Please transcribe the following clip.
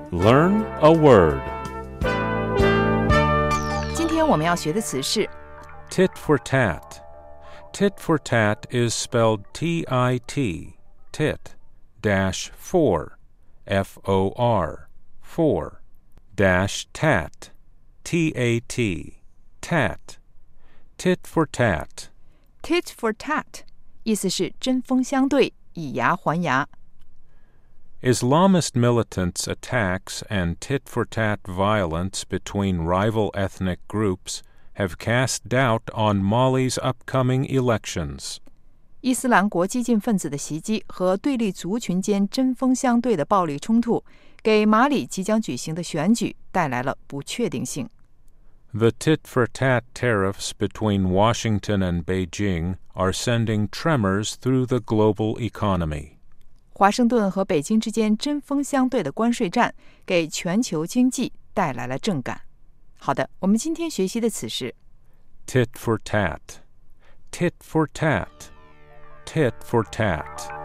Learn a word. 今天我们要学的词是 Tit for tat. Tit for tat is spelled T-I-T, tit, dash for, F-O-R, for, dash tat, T-A-T, tat. Tit for tat. tit for tat， 意思是针锋相对，以牙还牙。 Islamist militants' attacks and tit-for-tat violence between rival ethnic groups have cast doubt on Mali's upcoming elections. 伊斯兰国激进分子的袭击和对立族群间针锋相对的暴力冲突，给马里即将举行的选举带来了不确定性。 The tit-for-tat tariffs between Washington and Beijing are sending tremors through the global economy. 华盛顿和北京之间针锋相对的关税战，给全球经济带来了震感。好的，我们今天学习的词是 Tit for tat. Tit for tat. Tit for tat.